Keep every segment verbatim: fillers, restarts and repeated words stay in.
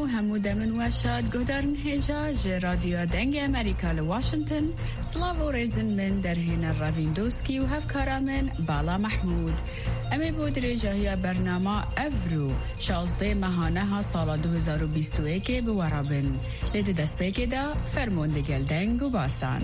همود من وشاد گودرن هجاج رادیو دنگ امریکا لواشنطن سلاو و ریزن من در هین راویندوسکی و هفکارا من بالا محمود امی بود رجاهی برنامه افرو شازده ماهانه ها سال دو هزار و بیست و یک بورابن لید دسته که دا فرموندگل دنگ و باسان.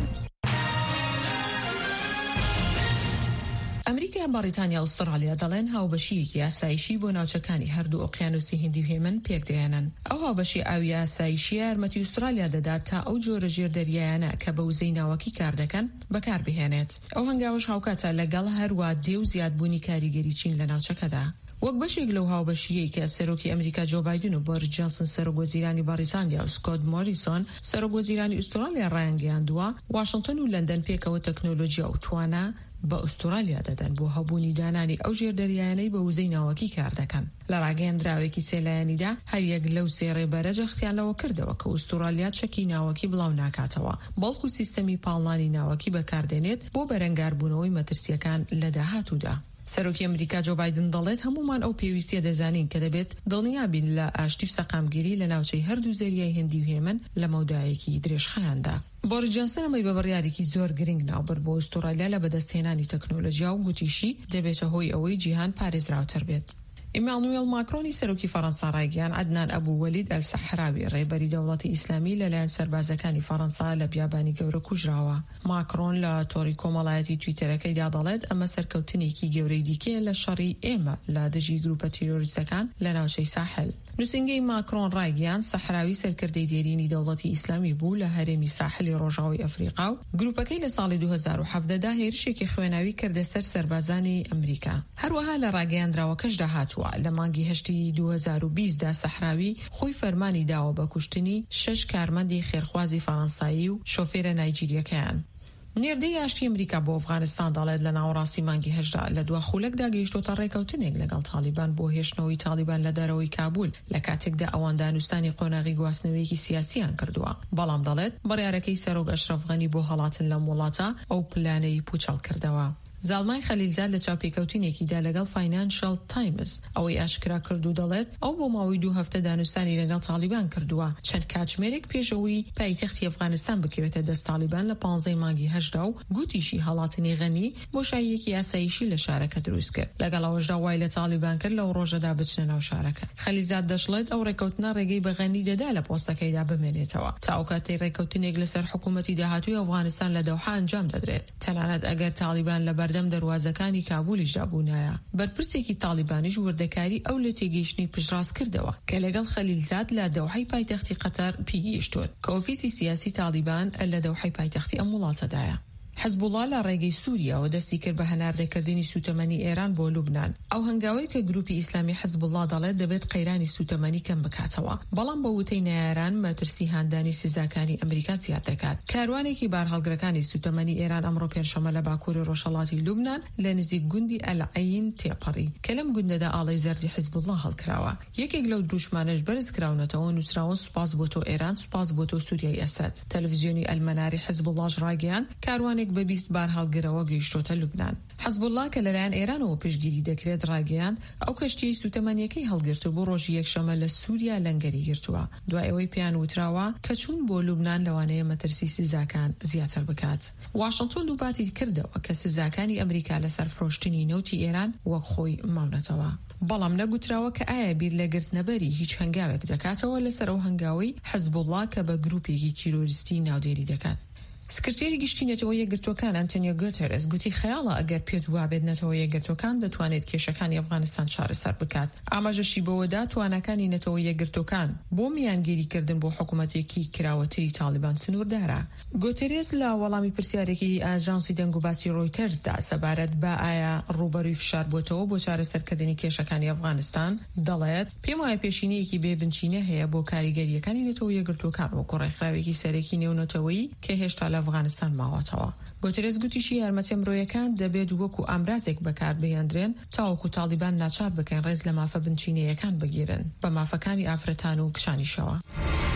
ئەمریکا بەریتانیا ئوسترالیا دەڵێن هاوبەشیەکی یاسایشی بۆ ناوچەکانی هەردوو ئۆقیانوسی هیندی و هێمن پێک دەهێنن. ئەو هاوبەشی ئاوی یاسایشی یارمەتی ئوسترالیا دەدات تا ئەو جۆرە ژێردەریایانە کە بە وزەی ناوەکی کار دەکەن بەکاربهێنێت. ئەو هەنگاوش هاوکاتە لەگەڵ هەروە دێ و زیادبوونی کاریگەری چین لە ناوچەکەدا. وەک بەشێک لەو هاوبەشیەی کە سەرۆکی ئەمریکا جۆ بایدن و بۆریس جانسن سەرۆکوەزیرانی بەریتانیا و سکۆت مۆریسۆن سەرۆکوەزیرانی ئوسترالیا ڕایانگەیاندووە واشنگتن و لەندەن پێکەوە تەکنۆلۆژیا و توانە بە ئوسترالیا دەدەن بۆ هەبوونی دانانی ئەو ژێردەریانەی بە وزەی ناوەکی کار دەکەن. لە ڕاگەیەندراوێکی سێلایەنیدا هەریەک لەو سێ ڕێبەرە جەختیانەوە کردەوە کە ئوسترالیا چەکی ناوەکی بڵاو ناکاتەوە بەڵکو سیستەمی پاڵنانی ناوەکی بەکاردێنێت بۆ بەرەنگاربوونەوەی مەترسیەکان لە داهاتوودا. سەرۆکی ئەمریکا جۆ بایدن دەڵێت هەمومان ئەو پێویستیە دەزانین کە دەبێت دڵنیابین لە ئاشتی و سەقامگیری لە ناوچەی هەردوو زەریای هێندی و هێمن لە مەودایەکی درێژخایاندا. بۆریس جانسن ئەمەی بە بڕیارێکی زۆر گرنگ ناوبەر بۆ ئوسترالیا لە بەدەستهێنانی تەکنۆلۆژیا و گوتیشی دەبێتە هۆی ئەوەی جیهان پارێزراوتر بێت. ئیمانوئێل ماکرۆنی سەرۆکی فەڕەنسا ڕایگەیاند عەدنان ئەبوو وەلید ئەلسەحراوی ڕێبەری دەوڵەتی ئیسلامی لەلایەن سەربازەکانی فەڕەنسا لە بیابانی گەورە کوژراوە. ماکرۆن لە تۆڕی کۆمەڵایەتی تویتەرەکەیدا دەڵێت ئەمە سەرکەوتنێکی گەورەی دیکەیە لە شەڕی ئێمە لە دژی گروپە تیرۆریستەکان لە ناوچەی ساحل. نووسنگەی ماکرۆن ڕایگەیاند سەحراوی سەرکردەی دێرینی دەوڵەتی ئیسلامی بوو لە هەرێمی ساحلی ڕۆژاوی ئەفریقا و گروپەکەی لە ساڵی دو هەزار و حەڤدەدا هێرشێکی خوێناوی کردە سەر سەربازانی ئەمریکا. هەروەها لە ڕاگەیاندراوەکەشدا هاتووە لە مانگی هەشتی دو هەزار و بیستدا سەحراوی خۆی فەرمانی داوە بە کوشتنی شەش کارمەندی خێرخوازی فەڕەنسایی و شۆفێرە نایجیریەکەیان. نێردەی ئاشتی ئەمریکا بۆ ئەفغانستان دەڵێت لە ناوەڕاستی مانگی هەشدا لە دوا خولەکدا گەیشتۆتە ڕێکەوتنێک لەگەڵ تالیبان بۆ هێشتنەوەی تالیبان لە دەرەوەی کابول لە کاتێکدا ئەوان دانوستانی قۆناغی گواستنەوەیەکی سیاسیان کردووە. بەڵام دەڵێت بڕیارەکەی سەرۆک ئەشرەف غەنی بۆ هەڵاتن لە وڵاتە ئەو پلانەی پوچەڵ کردەوە. زالمای خەلیلزاد لە چاوپێکەوتنێکیدا لەگەڵ فاینانشال تایمز ئەوەی ئاشکرا کرد و دەڵێت ئەو بۆ ماوەی دوو هەفتە دانوستانی لەگەڵ تالیبان کردووە چەند کاتژمێرێک پێشەوەی پایتەختی ئەفغانستان بکەوێتە دەست تالیبان لە پانزەی مانگی هەشدا و گوتیشی هەڵاتنی غەنی بۆ شایەکی یاساییشی لە شارەکە دروست کرد. لەگەڵ ئەوەشدا وای لە تالیبان کرد لەو ڕۆژەدا بچنە ناو شارەکە. خەلیلزاد دەشڵێت ئەو ڕێکەوتنە ڕێگەی بە غەنی دەدا لە پۆستەکەیدا بمێنێتەوە تا ئەو کاتەی ڕێکەوتنێک لەسەر حکوومەتی داهاتووی ئەفغانستان لە دەوحا ئەنجام دەدرێت. تەنانەت ئەگەر تالیبان لە بەردەم دەواازەکان کابولیشدا بوونایە. بەرپرسێکی تالیبانیش وردەکاری ئەو لە تێگەیشتنی پژڕاست کردەوە کە لەگەڵ خەلیلزاد لە دەوحەی پایتەختی قەتەر پیگەیشتون کە ئۆفیسی سیاسی تالیبان لە دەوحەی پایتەختی ئەم وڵاتەدایە. حزبوڵڵا لە ڕێگەی سووریاوە دەستی کرد بە هەناردەکردنی سوتەمەنی ئێران بۆ لوبنان. ئەو هەنگاوەی کە گروپی ئیسلامی حزبوڵڵا دەڵێت دەبێت قەیرانی سوتەمەنی کەم بکاتەوە بەڵام بە وتەی نەیاران مەترسی هاندانی سزاکانی ئەمریکا زیاد دەکات. کاروانێکی بارهەڵگرەکانی سوتەمەنی ئێران ئەمڕۆ پێنجشەممە لە باکووری ڕۆژهەڵاتی لوبنان لە نزیک گوندی ئەلعەین تێپەڕی کە لەم گوندەدا ئاڵای زەردی حزبوڵڵا هەڵکراوە. یەکێک لەو دروشمانش بەرز کراونەتەوە نووسراون سوپاس بۆ تۆ ئێران سوپاس بۆ تۆ سووریای ئەسەد. تەلەڤیزیۆنی ئەلمەناری حزبوڵڵاش ڕاگەیاند کاروانێک بە بیست بار هەڵگرەوە گەیشتۆتە لوبنان. حزبوڵڵا کە لەلایەن ئێرانەوە پشتگیری دەکرێت ڕاگەیاند ئەو کەشتیەی سوتەمەنیەکەی هەڵگرت و بۆ ڕۆژی یەکشەمە لە سووریا لەنگەری گرتووە دوای ئەوەی پێیان وتراوە کە چوون بۆ لوبنان لەوانەیە مەترسی سزاکان زیاتر بکات. واشنگتن دووباتی کردەوە کە سزاکانی ئەمریکا لەسەر فرۆشتنی نەوتی ئێران وەک خۆی ماونەتەوە. بەڵام نەگوتراوە کە ئایا بیر لە گرتنەبەری هیچ هەنگاوێک دەکاتەوە لەسەر ئەو هەنگاوەی حزبوڵڵا کە بە گروپێکی تیرۆریستی ناودێری دەکات. سکرتێری گشتی نەتەوە یەکگرتوەکان ئەنتۆنیۆ گوتێرس گوتی خەیاڵە ئەگەر پێت وابێت نەتەوە یەکگرتوەکان دەتوانێت کێشەکانی ئەفغانستان چارەسەر بکات. ئاماژەشی بەوەدا توانەکانی نەتەوە یەکگرتوەکان بۆ میانگیریکردن بۆ حکوومەتێکی کراوەتری تالیبان سنووردارە. گوتێرس لە وەڵامی پرسیارێکی ئاژانسی دەنگ و باسی ڕۆیتەرزدا سەبارەت بە ئایا ڕوبەرووی فشار بۆتەوە بۆ چارەسەرکردنی کێشەکانی ئەفغانستان دەڵێت پێم وایە پێشینەیەکی بێبنچینە هەیە بۆ کاریگەریەکانی نەتەوە یەکگرتوەکان وەکو ڕێکخراوێکی سەرەکی نێونەتەوەیی کە هێشتا لە ئەفغانستان ماوەتەوە. گوتێرس گوتیشی یارمەتیە مرۆیەکان دەبێت وەکو ئامرازێک بەکاربهێنرێن تاوەکو تالیبان ناچار بکەن ڕێز لە مافە بنچینەیەکان بگیرن بە مافەکانی ئافرەتان و کشانیشەوە.